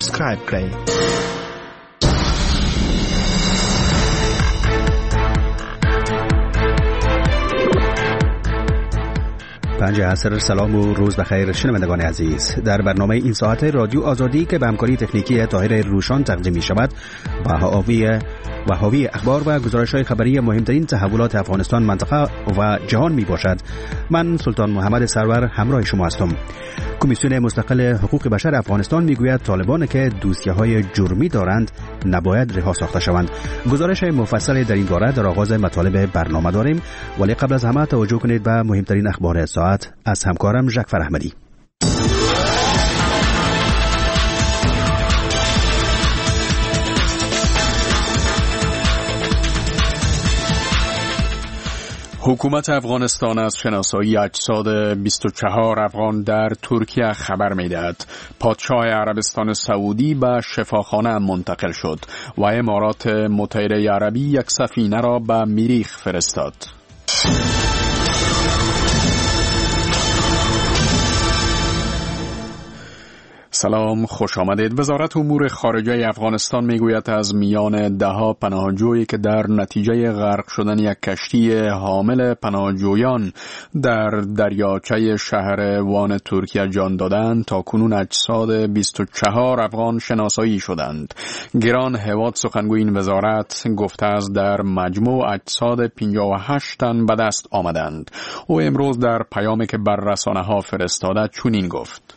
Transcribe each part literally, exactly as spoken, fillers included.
سابسکرایب کړئ. پنج عصر. سلام و روز بخیر شنوندگان عزیز. در برنامه این ساعت رادیو آزادی که به همکاری تکنیکی طاهر روشان تقدیم می شود و حاوی و حاوی اخبار و گزارش‌های خبری مهمترین تحولات افغانستان، منطقه و جهان می باشد، من سلطان محمد سرور همراه شما هستم. کمیسیون مستقل حقوق بشر افغانستان میگوید طالبان که دوسیه‌های جرمی دارند نباید رها ساخته شوند. گزارش مفصل در این باره در آغاز مطالب برنامه داریم، ولی قبل از همه توجه کنید به مهمترین اخبار ساعت از همکارم ژکفر احمدی. حکومت افغانستان از شناسایی اجساد بیست و چهار افغان در ترکیه خبر می‌دهد. پادشاه عربستان سعودی به شفاخانه منتقل شد و امارات متحده عربی یک سفینه را به مریخ فرستاد. سلام، خوش آمدید. وزارت امور خارجه افغانستان میگوید از میان دهها پناهجویی که در نتیجه غرق شدن یک کشتی حامل پناهجویان در دریاچه شهر وان ترکیه جان دادند، تا کنون اجساد بیست و چهار افغان شناسایی شدند. گران هواد سخنگوی این وزارت گفته است در مجموع اجساد پنجاه و هشت تن به دست آمدند. او امروز در پیامی که بر رسانه ها فرستاده چنین گفت: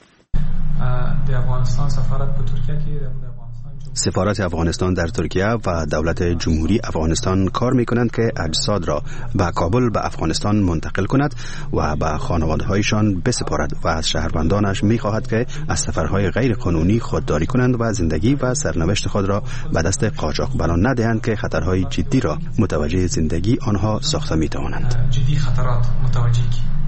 سفارت افغانستان در ترکیه و دولت جمهوری افغانستان کار می‌کنند که اجساد را به کابل به افغانستان منتقل کند و به خانواده‌هایشان بسپارد و از شهروندانش می‌خواهد که از سفرهای غیر قانونی خودداری کنند و زندگی و سرنوشت خود را به دست قاچاقبران ندهند که خطرهای جدی را متوجه زندگی آنها ساخته می‌توانند. جدی خطرات متوجه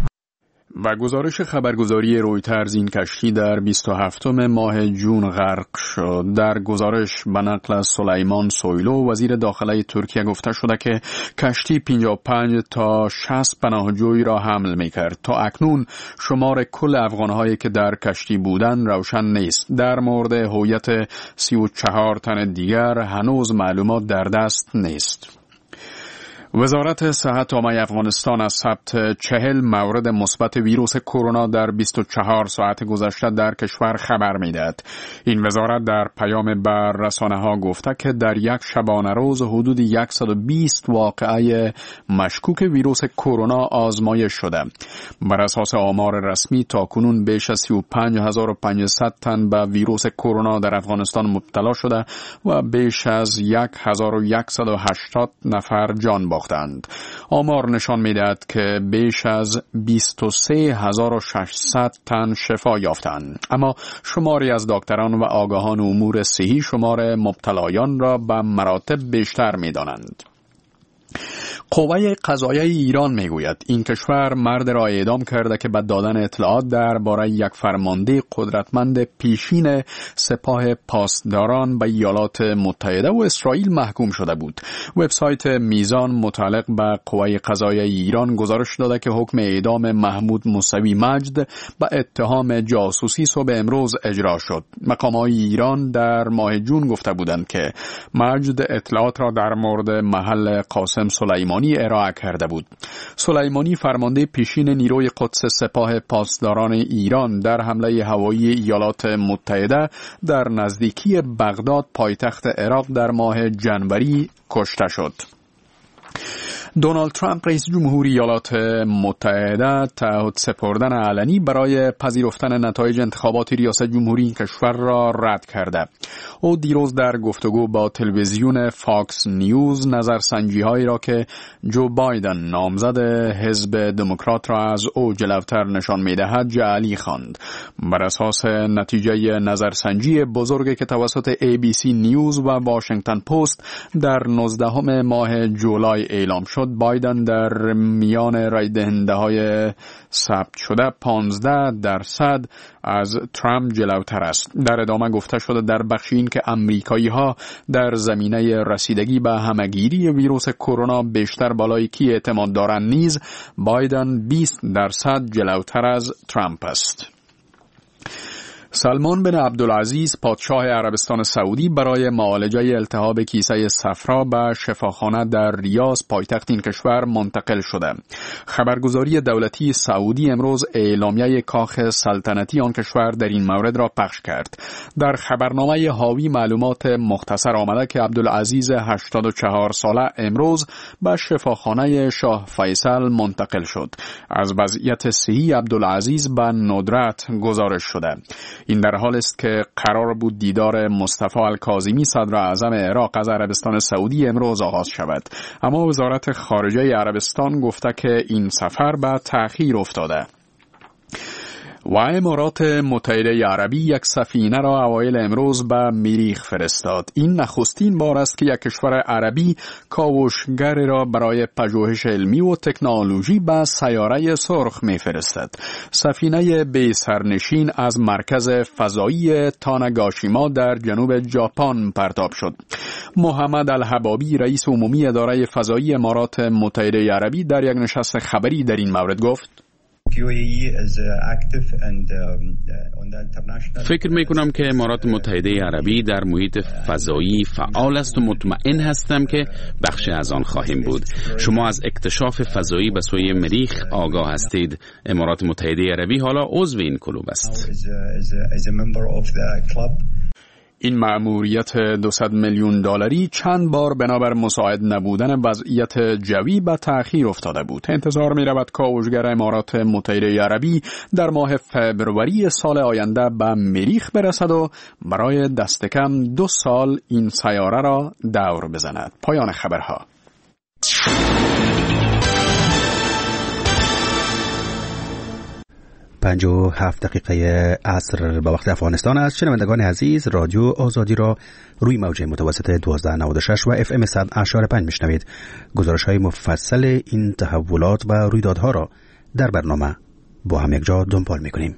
و گزارش خبرگزاری رویترز این کشتی در بیست و هفتم ماه جون غرق شد. در گزارش به نقل از سلیمان سویلو وزیر داخله ترکیه گفته شده که کشتی پنجاه و پنج تا شصت پناهجوی را حمل می‌کرد. تا اکنون شمار کل افغان‌هایی که در کشتی بودند روشن نیست. در مورد هویت سی و چهار تن دیگر هنوز معلومات در دست نیست. وزارت صحت عامه افغانستان از ثبت چهل مورد مثبت ویروس کرونا در بیست و چهار ساعت گذشته در کشور خبر می‌دهد. این وزارت در پیام بر رسانه‌ها گفته که در یک شبانه روز حدود صد و بیست واقعه مشکوک ویروس کرونا آزمایش شده. بر اساس آمار رسمی تاکنون بیش از سی و پنج هزار و پانصد تن به ویروس کرونا در افغانستان مبتلا شده و بیش از هزار و صد و هشتاد نفر جان باختند. آمار نشان می‌دهد که بیش از بیست و سه هزار و ششصد تن شفا یافتند، اما شماری از دکتران و آگاهان امور صحی شمار مبتلایان را به مراتب بیشتر می‌دانند. قوه قضاییه ایران میگوید این کشور مرد را اعدام کرده که به دادن اطلاعات درباره یک فرمانده قدرتمند پیشین سپاه پاسداران به ایالات متحده و اسرائیل محکوم شده بود. وبسایت میزان متعلق به قوه قضاییه ایران گزارش داده که حکم اعدام محمود موسوی مجد به اتهام جاسوسی صبح امروز اجرا شد. مقامات ایران در ماه جون گفته بودند که مجد اطلاعات را در مورد محل قاسم سلیمانی ارائه کرده بود. سلیمانی فرمانده پیشین نیروی قدس سپاه پاسداران ایران در حمله هوایی ایالات متحده در نزدیکی بغداد پایتخت عراق در ماه جنوری کشته شد. دونالد ترامپ رئیس جمهوری ایالات متحده تعهد سپردن علنی برای پذیرفتن نتایج انتخابات ریاست جمهوری این کشور را رد کرده. او دیروز در گفتگو با تلویزیون فاکس نیوز نظرسنجی‌هایی را که جو بایدن نامزد حزب دموکرات را از او جلوتر نشان می‌دهد جعلی خواند. بر اساس نتیجه نظرسنجی بزرگی که توسط ای بی سی نیوز و واشنگتن پست در نوزدهم ماه جولای اعلام شد، بایدن در میان رای دهنده های ثبت شده پانزده درصد از ترامپ جلوتر است. در ادامه گفته شده در بخشی این که امریکایی ها در زمینه رسیدگی به همگیری ویروس کرونا بیشتر بالای کی اعتماد دارند نیز بایدن بیست درصد جلوتر از ترامپ است. سلمان بن عبدالعزیز پادشاه عربستان سعودی برای معالجه التهاب کیسه صفرا به شفاخانه در ریاض پایتخت این کشور منتقل شده. خبرگزاری دولتی سعودی امروز اعلامیه کاخ سلطنتی آن کشور در این مورد را پخش کرد. در خبرنامه حاوی معلومات مختصر آمده که عبدالعزیز هشتاد و چهار ساله امروز به شفاخانه شاه فیصل منتقل شد. از وضعیت صحی عبدالعزیز به ندرت گزارش شده. این در حال است که قرار بود دیدار مصطفی الکاظمی صدر اعظم عراق از عربستان سعودی امروز آغاز شود، اما وزارت خارجه عربستان گفته که این سفر به تأخیر افتاده. و امارات متحده عربی یک سفینه را اوایل امروز به مریخ فرستاد. این نخستین بار است که یک کشور عربی کاوشگر را برای پژوهش علمی و تکنولوژی به سیاره سرخ می‌فرستد. سفینه بی سرنشین از مرکز فضایی تاناگاشیما در جنوب ژاپن پرتاب شد. محمد الحبابی رئیس عمومی اداره فضایی امارات متحده عربی در یک نشست خبری در این مورد گفت: فکر می کنم که امارات متحده عربی در محیط فضایی فعال است و مطمئن هستم که بخش از آن خواهیم بود. شما از اکتشاف فضایی به سوی مریخ آگاه هستید. امارات متحده عربی حالا عضو این کلوب است. این مأموریت دویست میلیون دلاری چند بار بنابر مساعد نبودن وضعیت جوی به تأخیر افتاده بود. انتظار می رود کاوشگر امارات متحده عربی در ماه فبروری سال آینده به مریخ برسد و برای دست کم دو سال این سیاره را دور بزند. پایان خبرها. پنج و هفت دقیقه عصر به وقت افغانستان است. شنوندگان عزیز، رادیو آزادی را روی موج متوسط دوازده نود و شش و اف ام صد و پنج میشنوید. گزارش های مفصل این تحولات و رویدادها را در برنامه با هم یک جا دنبال میکنیم.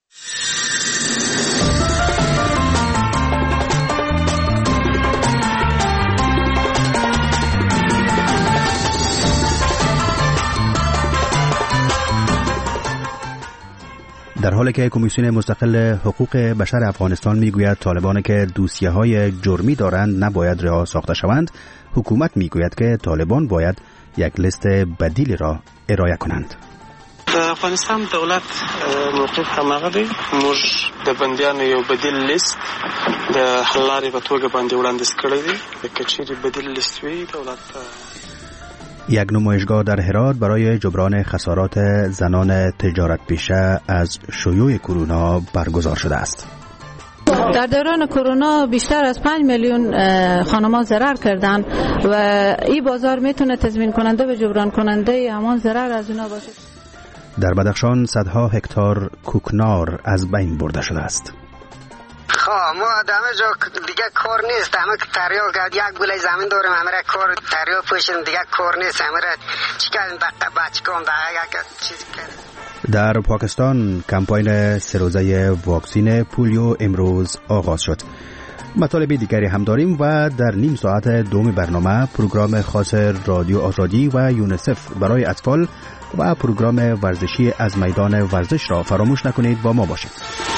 در حالی که کمیسیون مستقل حقوق بشر افغانستان میگوید طالبان که دوسیه‌های جرمی دارند نباید رها ساخته شوند، حکومت میگوید که طالبان باید یک لیست بدیلی را ارائه کنند. افغانستان دولت موقف هماغه دی، موږ د بندیانو یو بدیل لیست د حل لارې په توګه باندې وړاندیز کړی دی. که چیرې بدیل لیست وي دولت. یک نمایشگاه در هرات برای جبران خسارات زنان تجارت پیشه از شیوع کرونا برگزار شده است. در دوران کرونا بیشتر از پنج میلیون خانم‌ها ضرر کردند و این بازار میتونه تضمین کننده و جبران کننده همان ضرر از اونا باشه. در بدخشان صدها هکتار کوکنار از بین برده شده است. خب ما آدمه جا دیگه کار نیست، همه که تریا گرد یک گوله زمین داریم، همه را کار تریا پوشیدیم، دیگه کار نیست، همه را چی کردیم بقیه بچه کن بقیه یک چیزی کردیم. در پاکستان کمپاین سه روزه واکسین پولیو امروز آغاز شد. مطالب دیگری هم داریم و در نیم ساعت دوم برنامه پروگرام خاص رادیو آزادی و یونیسف برای اطفال و پروگرام ورزشی از میدان ورزش را فراموش نکنید، با ما باشید.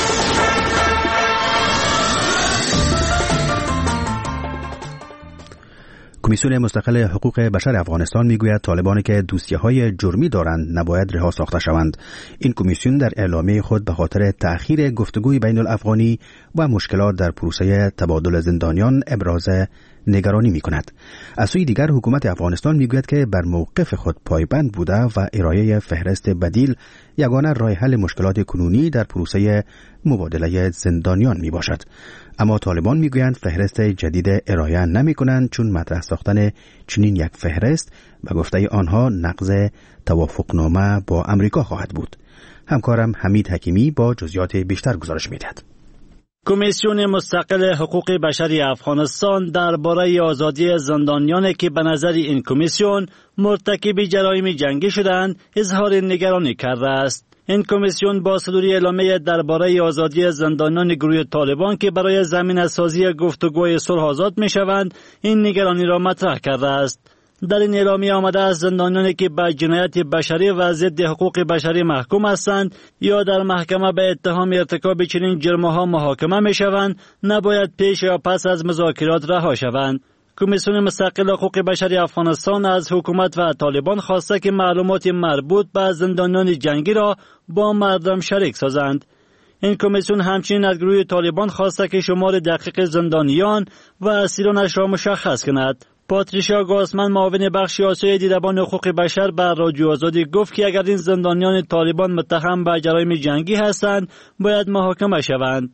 کمیسیون مستقل حقوق بشر افغانستان میگوید طالبانی که دوسیه‌های جرمی دارند نباید رها ساخته شوند. این کمیسیون در اعلامیه خود به خاطر تأخیر گفتگوی بین الافغانی و مشکلات در پروسه تبادل زندانیان ابراز نگرانی می‌کند. از سوی دیگر حکومت افغانستان میگوید که بر موقف خود پایبند بوده و ارائه فهرست بدیل یگانه راه حل مشکلات کنونی در پروسه مبادله زندانیان میباشد. اما طالبان میگویند فهرست جدید ارائه نمی‌کنند چون مطرح ساختن چنین یک فهرست به گفته آنها نقض توافقنامه با امریکا خواهد بود. همکارم حمید حکیمی با جزئیات بیشتر گزارش می‌دهد. کمیسیون مستقل حقوق بشری افغانستان درباره آزادی زندانیانی که به نظر این کمیسیون مرتکب جرایم جنگی شدند اظهار نگرانی کرده است. این کمیسیون با صدور اعلامیه درباره آزادی زندانیان گروه طالبان که برای زمینه‌سازی گفتگوی صلح آزاد می‌شوند این نگرانی را مطرح کرده است. در این اعلامیه آمده است زندانیانی که به جنایت بشری و ضد حقوق بشری محکوم هستند یا در محکمه به اتهام ارتکاب چنین جرم‌ها محاکمه می‌شوند نباید پیش یا پس از مذاکرات رها شوند. کمیسیون مستقل حقوق بشری افغانستان از حکومت و طالبان خواسته که معلومات مربوط به زندانیان جنگی را با مردم شریک سازند. این کمیسیون همچنین از گروه طالبان خواسته که شمار دقیق زندانیان و اسیرانش را مشخص کند. پاتریشیا گاسمن معاون بخش آسیای دیدبان حقوق بشر بر رادیو آزادی گفت که اگر این زندانیان طالبان متهم به جرایم جنگی هستند باید محاکمه شوند.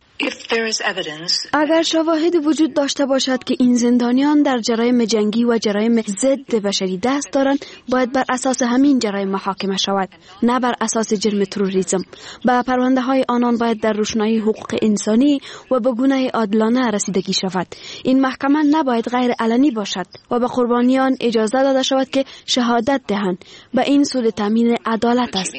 اگر شواهد وجود داشته باشد که این زندانیان در جرایم جنگی و جرایم ضد بشری دست دارند باید بر اساس همین جرایم محاکمه شود، نه بر اساس جرم تروریسم. به پرونده های آنان باید در روشنایی حقوق انسانی و به گونه عادلانه رسیدگی شود. این محکمه نباید غیر علنی باشد و به قربانیان اجازه داده شود که شهادت دهند. به این سود تامین عدالت است.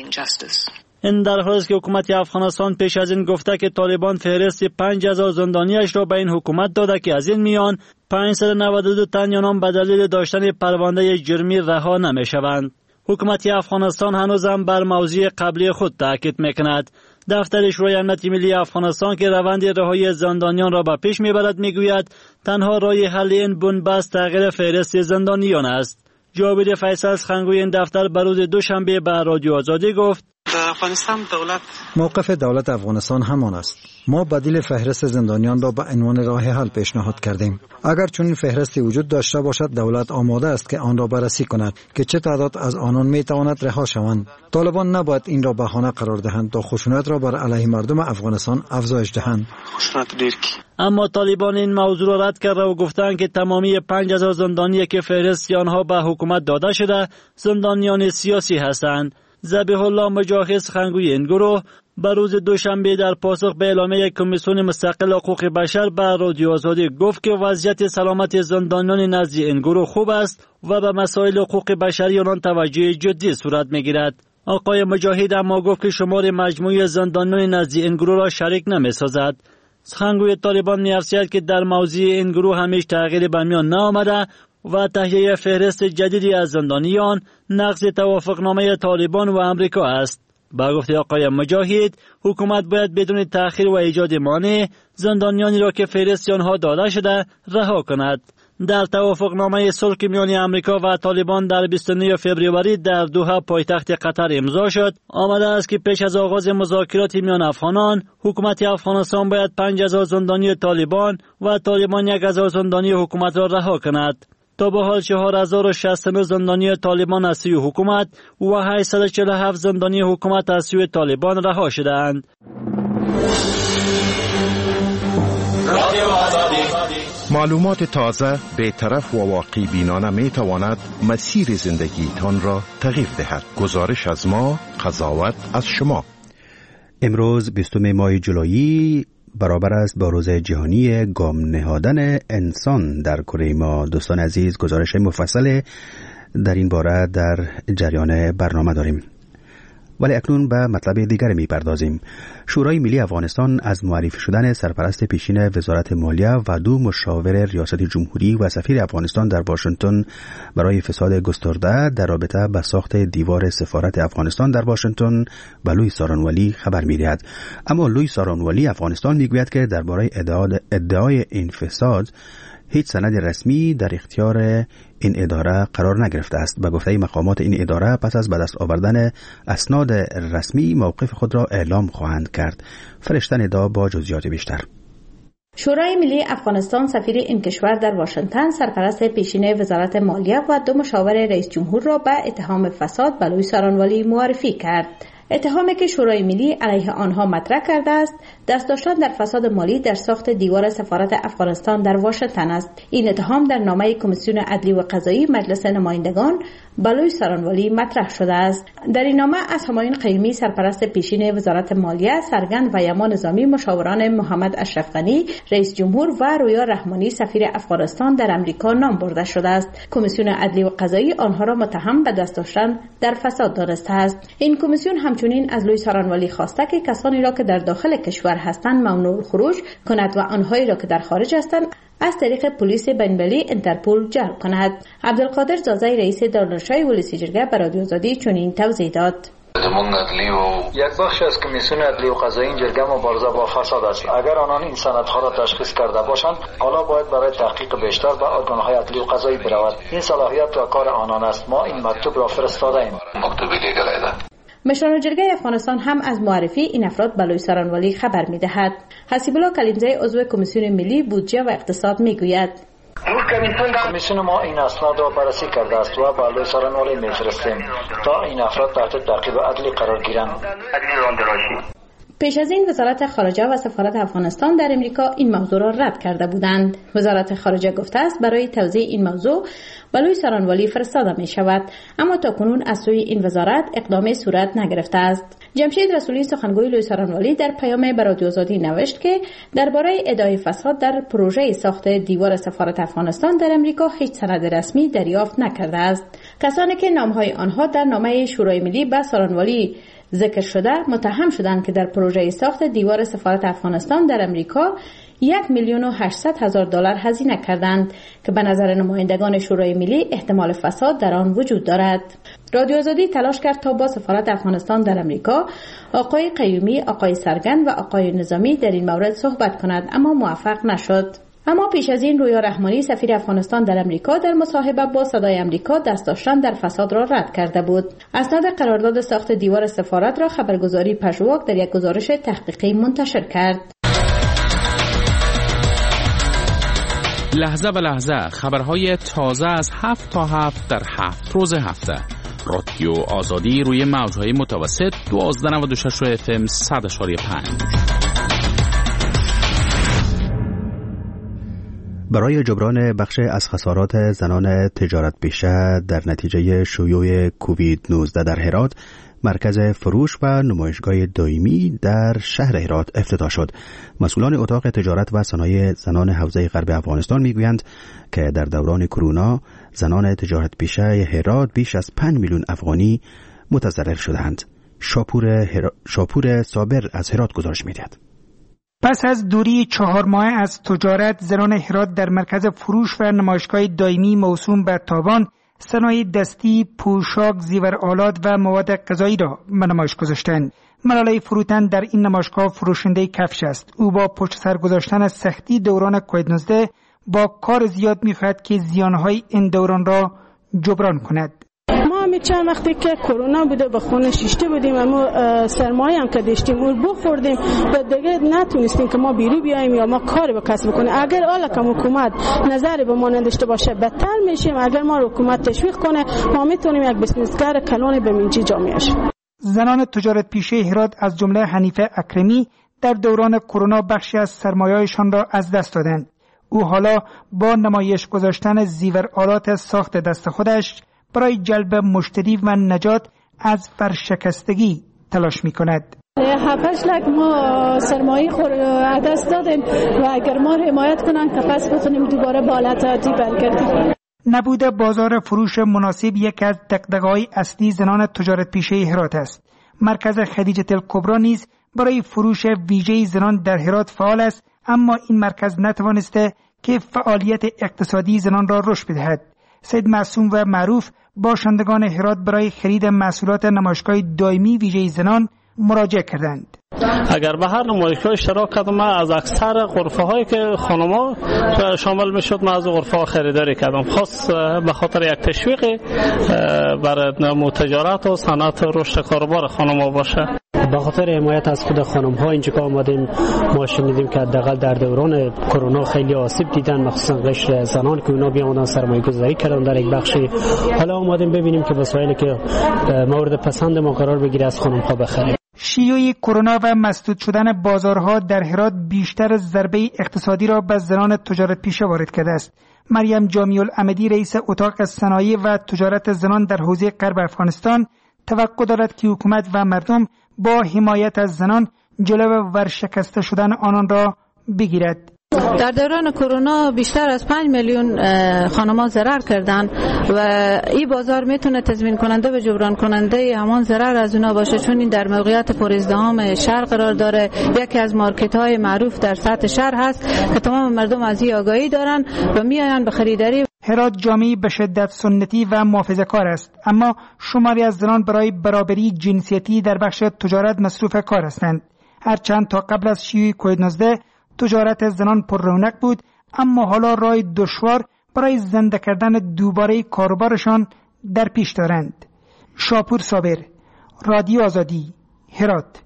این در حالی است که حکومت افغانستان پیش از این گفته که طالبان فهرست پنج هزار زندانیش را به این حکومت داده که از این میان پانصد و نود و دو تن آنان به دلیل داشتن پرونده جرمی رها نمیشوند. حکومت افغانستان هنوز هم بر موضوع قبلی خود تاکید میکند. دفتر شورای امنیت ملی افغانستان که روند رهایی زندانیان را به پیش میبرد میگوید تنها راه حل این بنبست تغییر فهرست زندانیان است. جاوید فیصل از خنگوی این دفتر بر روز دوشنبه به رادیو آزادی گفت افغانستان دولت موقف دولت افغانستان همان است. ما بدیل فهرست زندانیان را به عنوان راه حل پیشنهاد کردیم. اگر چنین فهرستی وجود داشته باشد دولت آماده است که آن را بررسی کند که چه تعداد از آنان می تواند رها شوند. طالبان نباید این را بهانه قرار دهند تا خشونت را بر علیه مردم افغانستان افزایش دهند. خشونت دیر کی اما طالبان این موضوع را رد کرده و گفتند که تمامی پنج هزار زندانی که فهرست آنها به حکومت داده شده زندانیان سیاسی هستند. ذبیح الله مجاهد سخنگوی این گروه بر روز دوشنبه در پاسخ به اعلامیه کمیسیون مستقل حقوق بشر بر رادیو آزادی گفت که وضعیت سلامت زندانیان نزد این گروه خوب است و به مسائل حقوق بشری آنان توجه جدی صورت میگیرد. آقای مجاهد اما گفت که شمار مجموعی زندانیان نزد این گروه را شریک نمی‌سازد. سخنگوی طالبان می‌افزاید که در موضوع این گروه همیشه تغییری به میان نآمده و تهیه فهرست جدیدی از زندانیان نقض توافقنامه طالبان و امریکا است. با گفته آقای مجاهد حکومت باید بدون تأخیر و ایجاد مانع زندانیانی را که فهرست آنها داده شده رها کند. در توافقنامه صلح میان امریکا و طالبان در بیست و نه فوریه در دوحه پایتخت قطر امضا شد. آمده است که پیش از آغاز مذاکرات میان افغانان حکومت افغانستان باید پنج هزار زندانی طالبان و طالبان یک هزار زندانی حکومت را رها کند. تا به حال چهار هزار و شصت و نه زندانی طالبان از سوی حکومت و هشتصد و چهل و هفت زندانی حکومت از سوی طالبان رها شدند. معلومات تازه، بی‌طرف و واقعی بینانه می تواند مسیر زندگیتان را تغییر دهد. گزارش از ما، قضاوت از شما. امروز بیستم ماه جولایی برابر است با روز جهانی گام نهادن انسان در کره ما. دوستان عزیز، گزارش مفصل در این باره در جریان برنامه داریم، ولی اکنون به مطلب دیگر می پردازیم. شورای ملی افغانستان از معرفی شدن سرپرست پیشین وزارت مالیه و دو مشاور ریاست جمهوری و سفیر افغانستان در واشنگتن برای فساد گسترده در رابطه با ساخت دیوار سفارت افغانستان در واشنگتن به لوی سارانوالی خبر می دهد. اما لوی سارانوالی افغانستان می گوید که درباره ادعای این فساد هیچ سند رسمی در اختیار این اداره قرار نگرفته است. به گفته مقامات این اداره پس از به دست آوردن اسناد رسمی موقف خود را اعلام خواهند کرد. فرشته ندا با جزئیات بیشتر. شورای ملی افغانستان سفیر این کشور در واشنگتن سرپرست پیشین وزارت مالیه و دو مشاور رئیس جمهور را به اتهام فساد به لوی سارانوالی معرفی کرد. اتهامی که شورای ملی علیه آنها مطرح کرده است دست داشتن در فساد مالی در ساخت دیوار سفارت افغانستان در واشنگتن است. این اتهام در نامه کمیسیون عدلی و قضایی مجلس نمایندگان به لوی سارانوالی مطرح شده است. در این نامه از همایون قیومی سرپرست پیشین وزارت مالیه، سرگند و یما نظامی مشاوران محمد اشرف غنی رئیس جمهور و رویا رحمانی سفیر افغانستان در امریکا نام برده شده است. کمیسیون عدلی و قضایی آنها را متهم به دست داشتن در فساد دانسته است. این کمیسیون همچنین از لوی سارانوالی خواسته که کسانی را که در داخل کشور هستند ممنوع خروج کند و آنهایی را که در خارج هستند از طریق پلیس بین‌المللی انترپول جلب کند. عبدالقادر زازای رئیس دارالانشای ولسی جرگه به رادیو آزادی چنین توضیح داد. یک بخش از کمیسیون عدلی و قضایی این جرگه مبارزه با فساد است. اگر آنان این سندها را تشخیص کرده باشند، حالا باید برای تحقیق بیشتر به ارگان‌های عدلی و قضایی برود. این صلاحیت و کار آنان است. ما این مکتوب را فرستاده ایم. مشران جرگه افغانستان هم از معرفی این افراد به لوی سارانوالی خبر می‌دهد. حسیب الله کلیمزی عضو کمیسیون ملی بودجه و اقتصاد میگوید: کمیسیون ما این اسناد را بررسی کرده است و به لوی سارانوالی می‌فرستیم تا این افراد تحت تعقیب عدلی قرار گیرند. پیش از این وزارت خارجه و سفارت افغانستان در امریکا این موضوع را رد کرده بودند. وزارت خارجه گفته است برای توضیح این موضوع به لوی سارانوالی فرستاده می شود، اما تاکنون از سوی این وزارت اقدامی صورت نگرفته است. جمشید رسولی سخنگوی لوی سارانوالی در پیام به رادیو آزادی نوشت که درباره ادعای فساد در پروژه ساخت دیوار سفارت افغانستان در امریکا هیچ سند رسمی دریافت نکرده است. کسانی که نامهای آنها در نامه شورای ملی به سارانوالی ذکر شده متهم شدند که در پروژه ساخت دیوار سفارت افغانستان در امریکا یک میلیون و هشتصد هزار دلار هزینه کردند که به نظر نمایندگان شورای ملی احتمال فساد در آن وجود دارد. رادیو آزادی تلاش کرد تا با سفارت افغانستان در امریکا، آقای قیومی، آقای سرگند و آقای نظامی در این مورد صحبت کند، اما موفق نشد. اما پیش از این رویا رحمانی سفیر افغانستان در امریکا در مصاحبه با صدای امریکا دست داشتن در فساد را رد کرده بود. اسناد قرارداد ساخت دیوار سفارت را خبرگزاری پژواک در یک گزارش تحقیقی منتشر کرد. لحظه به لحظه خبرهای تازه از هفت تا هفت در هفت روز هفته. رادیو آزادی روی موجهای متوسط دوازده و نود و شش اف ام صد و پنج. برای جبران بخش از خسارات زنان تجارت پیشه در نتیجه شیوع کووید نوزده در هرات، مرکز فروش و نمایشگاه دائمی در شهر هرات افتتاح شد. مسئولان اتاق تجارت و صنایع زنان حوزه غرب افغانستان میگویند که در دوران کرونا زنان تجارت پیشه هرات بیش از پنج میلیون افغانی متضرر شدند. شاپور, هر... شاپور صابر از هرات گزارش میدهد. پس از دوری چهار ماه از تجارت، زنان هرات در مرکز فروش و نمایشگاه دائمی موسوم به تاوان صنایع دستی، پوشاک، زیورآلات و مواد غذایی را به نمایش گذاشتند. ملاله فروتن در این نمایشگاه فروشنده کفش است. او با پشت سر گذاشتن سختی دوران کووید نوزده با کار زیاد می‌خواهد که زیانهای این دوران را جبران کند. ما همین چند وقتی که کرونا بوده به خونه شیشته بودیم، اما سرمایه هم که داشتیم اون بخوردیم و دیگه نتونستیم که ما بیرون بیایم یا ما کاری به کسب کنیم. اگر حالا که حکومت نظری به ما نداشته باشه بدتر میشیم. اگر ما حکومت تشویق کنه ما میتونیم یک بزنسگر کلان به منجی جامعه شیم. زنان تجارت پیشه هرات از جمله حنیفه اکرمی در دوران کرونا بخشی از سرمایه‌شان را از دست دادند. او حالا با نمایش گذاشتن زیورآلات ساخت دست خودش برای جلب مشتری و نجات از ورشکستگی تلاش می کند. هفتش لک ما سرمایه خور دست دادیم و اگر ما حمایت کنن که پس بتونیم دوباره به حالت عادی برگردیم. نبود بازار فروش مناسب یک از دغدغه‌های اصلی زنان تجارت پیشه هرات است. مرکز خدیجه الکبری نیز برای فروش ویژه زنان در هرات فعال است، اما این مرکز نتوانسته که فعالیت اقتصادی زنان را رشد بدهد. سید معصوم و معروف باشندگان هرات برای خرید محصولات نمایشگاه دائمی ویژه زنان مراجعه کردند. اگر به هر نمایشگاه اشتراک کردم، از اکثر غرفه هایی که خانم‌ها شامل میشد من از غرفه ها خریداری کردم، خاص به خاطر یک تشویق برای تجارت و صنعت رشد کاروبار خانم‌ها باشه. به خاطر حمایت از خود خانم ها اینجا که آمدیم، ما شنیدیم که حداقل در دوران کرونا خیلی آسیب دیدن، مخصوصا قشر زنان که اونا بیامدن سرمایه گذاری کردن در یک بخشی. حالا آمدیم ببینیم که وسایلی که مورد پسند ما قرار بگیره از خانم ها بخریم. شیوع کرونا و مسدود شدن بازارها در هرات بیشتر ضربه اقتصادی را به زنان تجارت پیشه وارد کرده است. مریم جامی العمدی رئیس اتاق صنایع و تجارت زنان در حوزه غرب افغانستان توقع دارد که حکومت و مردم با حمایت از زنان جلو ورشکسته شدن آنان را بگیرد. در دوران کرونا بیشتر از پنج میلیون خانم‌ها ضرر کردن و این بازار میتونه تضمین کننده و جبران کننده همان ضرر از اونا باشه، چون این در موقعیت پرازدحام شهر قرار داره. یکی از مارکت‌های معروف در سطح شهر هست که تمام مردم از این آگاهی دارن و میآیند به خریداری. هرات جامعه‌ای به شدت سنتی و محافظه‌کار است، اما شماری از زنان برای برابری جنسیتی در بخش تجارت مصروف کار هستند. هرچند تا قبل از شیوع کووید نوزده تجارت زنان پر رونق بود، اما حالا راه دشوار برای زنده کردن دوباره کاروبارشان در پیش دارند. شاپور صابر، رادیو آزادی، هرات.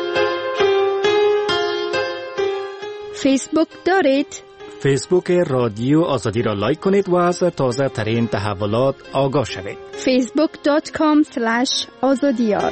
فیسبوک دارید؟ فیسبوک رادیو آزادی را لایک کنید و از تازه ترین تحولات آگاه شوید. فیسبوک دات کام اسلش آزادیار.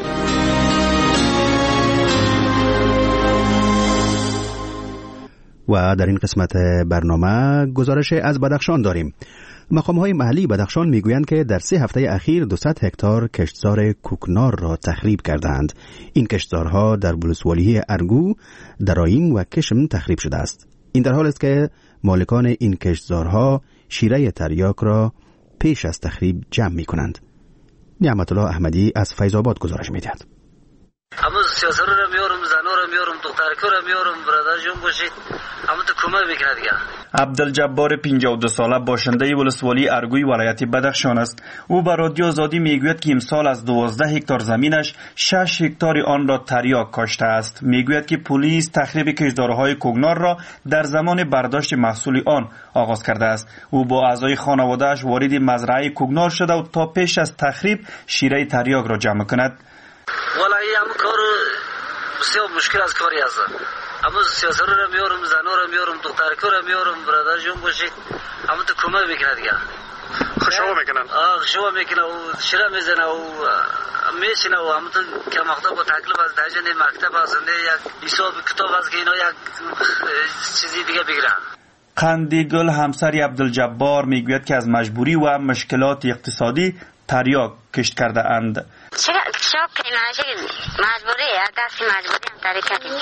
و در این قسمت برنامه گزارش از بدخشان داریم. مقام‌های محلی بدخشان میگویند که در سه هفته اخیر دویست هکتار کشتزار کوکنار را تخریب کردند. این کشتزارها در ولسوالی ارگو، درایم و کشم تخریب شده است. این در حال است که مالکان این کشتزارها شیره تریاک را پیش از تخریب جمع می کنند. نعمت الله احمدی از فیض آباد گزارش می دهد. اما سیاسر رو میارم، زنو رو میارم، دخترکو رو میارم، برادر جون باشید، اما تو کمک میکنه دیگه. عبدالجبار پنجاه و دو ساله باشنده ولسوالی ارگوی ولایت بدخشان است. او به رادیو آزادی میگوید که امسال از دوازده هکتار زمینش شش هکتار آن را تریاک کاشته است. میگوید که پلیس تخریب کشتزارهای کوکنار را در زمان برداشت محصول آن آغاز کرده است. او با اعضای خانواده‌اش وارد مزرعه کوکنار شده و تا پیش از تخریب شیره تریاک را جمع کند. والله هم کار بسیار مشکل از کاری است. اما سیاسر رو میارم، زنو رو میارم، دخترکو رو میارم، برادر جون باشید، اما تو کمک میکنه دیگه. خشوا میکنن. آه خشوا میکنه و شیره میزنه و میشینه و اما تو که مختب و تکلیف از درجه مکتب هستنده یک حساب کتاب هست که اینا یک چیزی دیگه بگیرن. قندیگل همسری عبدالجبار میگوید که از مجبوری و مشکلات اقتصادی تریاک کشت کرده اند. چرا شاپ کنیم مجبوری دستی مجبوری هم تریاک کردیم.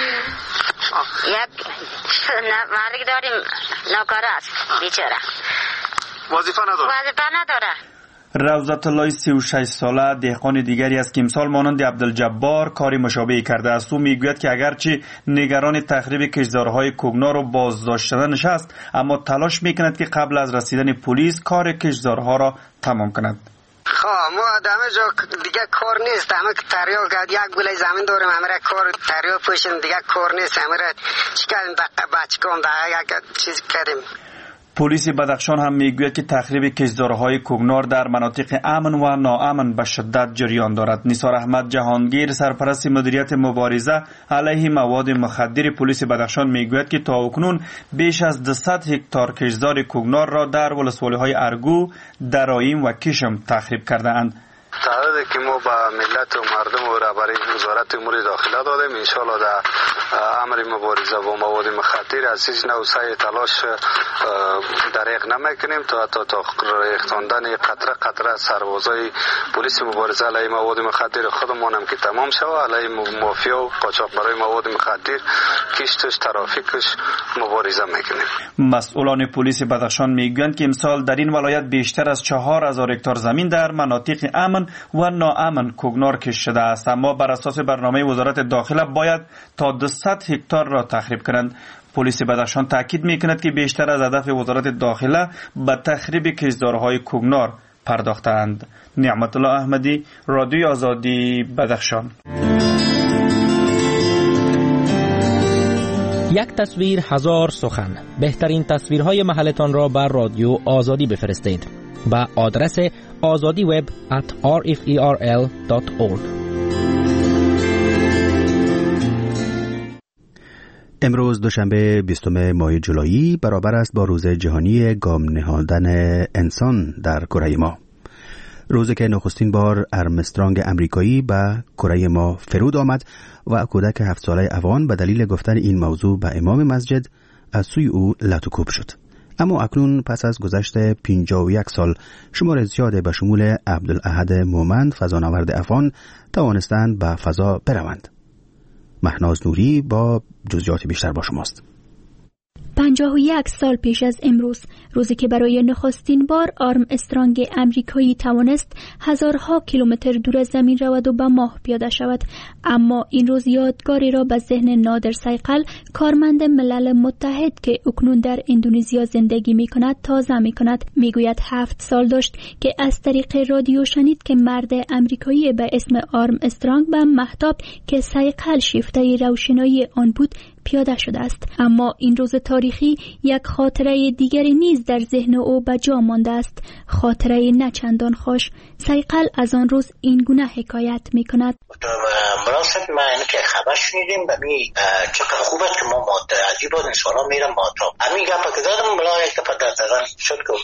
یک مرگ داریم ناکاره است بیچاره. وظیفه نداره. وظیفه نداره. روزت الله سی و شش ساله دهقان دیگری است که امسال مانند عبدالجبار کاری مشابهی کرده است. او میگوید که اگرچه نگران تخریب کشتزارهای کوکنار و بازداشت شدنش است، اما تلاش میکند که قبل از رسیدن پلیس کار کشتزارها را تمام کند. خب ما آدم جا دیگه کار نیست، همه که تریاک یک گوله زمین داریم، همه را کار تریاک پوشیم، دیگه کار نیست، همه را چیکاریم بچه کن دیگه یک چیز کردیم. پلیس بدخشان هم میگوید که تخریب کشتزارهای کوکنار در مناطق امن و ناامن به شدت جریان دارد. نثار احمد جهانگیر سرپرست مدیریت مبارزه علیه مواد مخدر پلیس بدخشان میگوید که تاکنون بیش از دویست هکتار کشتزار کوکنار را در ولسوالی‌های ارگو، درایم و کشم تخریب کرده اند. تعهدی که ما به ملت و مردم و رهبری وزارت امور داخله دادیم، ان شاء الله در امر مبارزه با مواد مخدر از هیچ نوع سعی تلاش دریغ نمیکنیم تا تا تا ریختاندن قطره قطره سربازای پلیس مبارزه علیه مواد مخدر خودمان هم که تمام شود، علیه مافیا و قاچاقبرای مواد مخدر کشتش ترافیکش مبارزه میکنیم. مسئولان پلیس بدخشان میگویند که امسال در این ولایت بیشتر از چهار هزار هکتار زمین در مناطق امن و ناامن کوکنار کشت شده است، اما بر اساس برنامه وزارت داخله باید تا دویست هکتار را تخریب کنند. پلیس بدخشان تاکید میکند که بیشتر از هدف وزارت داخله به تخریب کشتزارهای کوکنار پرداختند. نعمت الله احمدی، رادیو آزادی، بدخشان. یک تصویر هزار سخن. بهترین تصویرهای محلتان را بر رادیو آزادی بفرستید با آدرس آزادی وب ات آر اف ای آر ال دات اورگ. امروز دوشنبه بیستم ماه جولایی برابر است با روز جهانی گام نهادن انسان در کره ما. روزی که نخستین بار ارمسترانگ امریکایی به کره ما فرود آمد و کودک هفت ساله افغان به دلیل گفتن این موضوع به امام مسجد از سوی او لطوکوب شد. اما اکنون پس از گذشت پنجاه و یک سال شمار زیاد به شمول عبدالاحد مومند فضانورد افغان توانستند به فضا بروند. مهناز نوری با جزئیات بیشتر با شماست. پنجاه و یک سال پیش از امروز، روزی که برای نخستین بار آرم استرانگ امریکایی توانست هزارها کیلومتر دور از زمین رود و به ماه پیاده شود. اما این روز یادگاری را به ذهن نادر سایقل، کارمند ملل متحد که اکنون در اندونزیا زندگی می کند، تازه می کند. می گوید هفت سال داشت که از طریق رادیو شنید که مرد امریکایی به اسم آرم استرانگ به مهتاب که سایقل شیفته روشنایی آن بود پیاده شده است. اما این روز تاریخی یک خاطره دیگری نیز در ذهن او به جا مانده است، خاطره نه چندان خوش. سایقل از آن روز این گونه حکایت می کند: مناسب ما اینه که خبر شنیدیم بمی چقدر خوب است که ما متعجب بود انسان میرم ماتاب همین گپ که دادم بلا یک دفعه در زدن شد که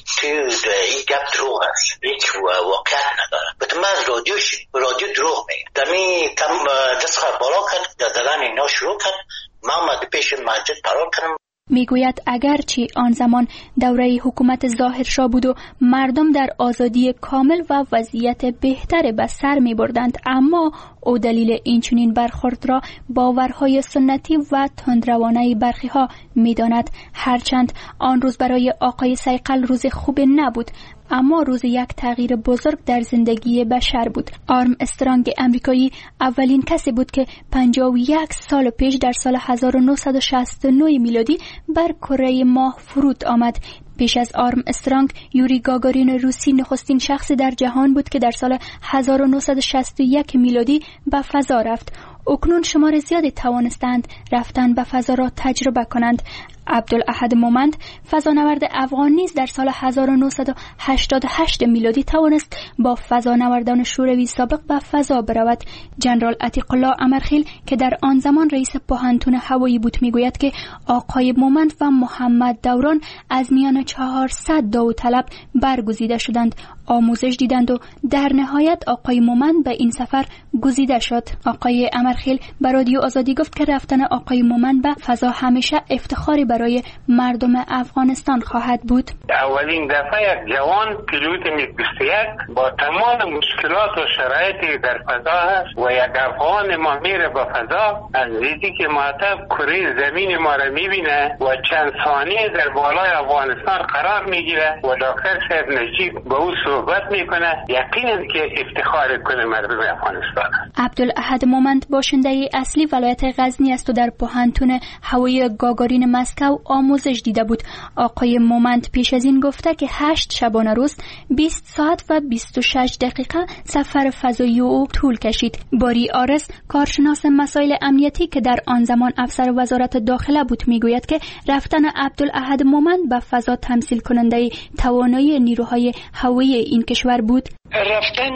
این گپ دروغ است، هیچ واقعیت نداره. بطور من از رادیو شنید، رادیو دروغ میگه. دمی کم دست خواهد بالا کرد، در زدن اینا شروع کرد. من آمده پیش مسجد قرار کردم. میگوید اگرچه آن زمان دوره حکومت ظاهرشاه بود و مردم در آزادی کامل و وضعیت بهتر به سر می بردند، اما او دلیل این چنین برخورد را باورهای سنتی و تندروانه برخی ها می داند. هرچند آن روز برای آقای سایقل روز خوب نبود، اما روز یک تغییر بزرگ در زندگی بشر بود. آرم استرانگ امریکایی اولین کسی بود که پنجاه و یک سال پیش در سال هزار و نهصد و شصت و نه میلادی بر کره ماه فرود آمد. پیش از آرم استرانگ، یوری گاگارین روسی نخستین شخصی در جهان بود که در سال هزار و نهصد و شصت و یک میلادی به فضا رفت. اکنون شمار زیادی توانستند رفتن به فضا را تجربه کنند. عبدالاحد مومند، فضانورد افغان نیز در سال هزار و نهصد و هشتاد و هشت میلادی توانست با فضانوردان شوروی سابق به فضا برود. جنرال عتیق الله امرخیل که در آن زمان رئیس پوهنتون هوایی بود میگوید که آقای مومند و محمد دوران از میان چهارصد داوطلب برگزیده شدند، آموزش دیدند و در نهایت آقای مومند به این سفر گزیده شد. آقای امرخیل به رادیو آزادی گفت که رفتن آقای مومند به فضا همیشه افتخاری برای مردم افغانستان خواهد بود. اولین دفعه یک جوان پیلوت میگ بیست و یک با تمام مشکلات و شرایطی در فضا هست و یک افغان ما میره به فضا، از دیدی که مطلب کره زمین ما را میبینه و چند ثانیه در بالای افغانستان قرار میگیره و دکتر صاحب نجیب با او صحبت میکنه، یقینا که افتخار کنه مردم افغانستان. عبدالاحد مومند باشنده اصلی ولایت غزنی است و در پوهنتون هوایی گاگارین مسکو آموزش دیده بود. آقای مومند پیش از این گفته که هشت شبانه روز بیست ساعت و بیست و شش دقیقه سفر فضایی او طول کشید. باری آرس، کارشناس مسائل امنیتی که در آن زمان افسر وزارت داخله بود، میگوید که رفتن عبدالاحد مومند به فضا تمثیل کننده توانایی نیروهای هوایی این کشور بود. رفتن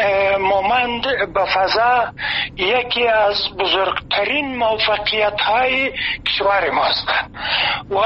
مومند به فضا یکی از بزرگترین موفقیت‌های کشور ماست و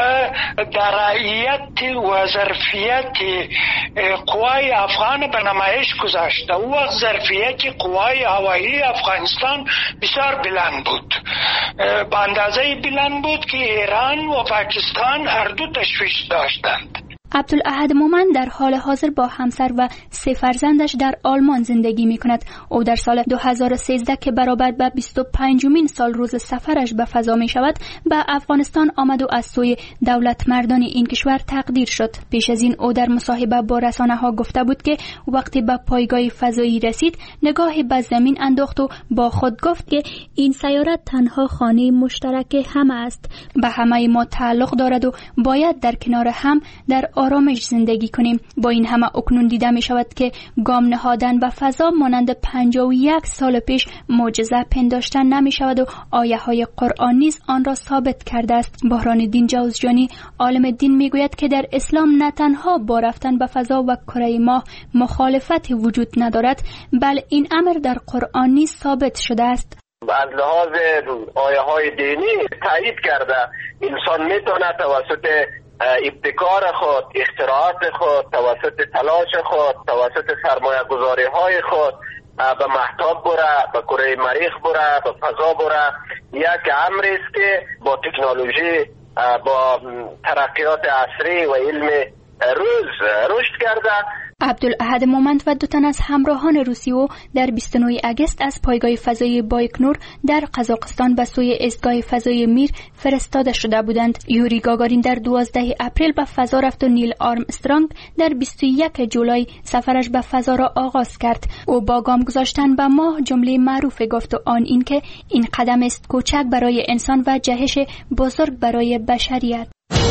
درایت و ظرفیت قوای افغان به نمایش گذاشته و ظرفیت قوای هوایی افغانستان بسیار بلند بود، به اندازه بلند بود که ایران و پاکستان هر دو تشویش داشتند. عبدالاحد مومند در حال حاضر با همسر و سه فرزندش در آلمان زندگی می کند. او در سال دو هزار و سیزده که برابر به بیست و پنجمین سال روز سفرش به فضا می شود، به افغانستان آمد و از سوی دولت مردان این کشور تقدیر شد. پیش از این او در مصاحبه با رسانه ها گفته بود که وقتی به پایگاه فضایی رسید، نگاهی به زمین انداخت و با خود گفت که این سیاره تنها خانه مشترک همه است، به همه ما تعلق دارد و باید در کنار هم در آرامش زندگی کنیم. با این همه اکنون دیده می شود که گام نهادن به فضا مانند پنجاه و یک سال پیش معجزه پنداشتن نمی شود و آیه های قرآن نیز آن را ثابت کرده است. بهران‌الدین جوزجانی، عالم دین، می گوید که در اسلام نه تنها با رفتن به فضا و کره ماه مخالفت وجود ندارد، بل این امر در قرآن نیز ثابت شده است. از لحاظ آیه های دینی تایید کرده انسان می تواند توسط ابتکار خود، اختراعات خود، توسط تلاش خود، توسط سرمایه گذاری های خود به مهتاب بره، به کره مریخ بره، به فضا بره. یک امر است که با تکنولوژی، با ترقیات عصری و علم روز رشد کرده عبدالاحد مومند و دو تن از همراهان روسی او در بیست و نه اگست از پایگاه فضایی بایکنور در قزاقستان به سوی ایستگاه فضایی میر فرستاده شده بودند. یوری گاگارین در دوازده اپریل به فضا رفت و نیل آرمسترانگ در بیست و یک جولای سفرش به فضا را آغاز کرد. او با گام گذاشتن به ماه جمله معروف گفت و آن این که این قدم است کوچک برای انسان و جهش بزرگ برای بشریت.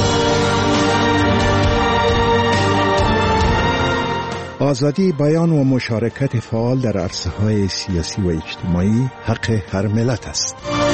آزادی بیان و مشارکت فعال در عرصه‌های سیاسی و اجتماعی حق هر ملت است.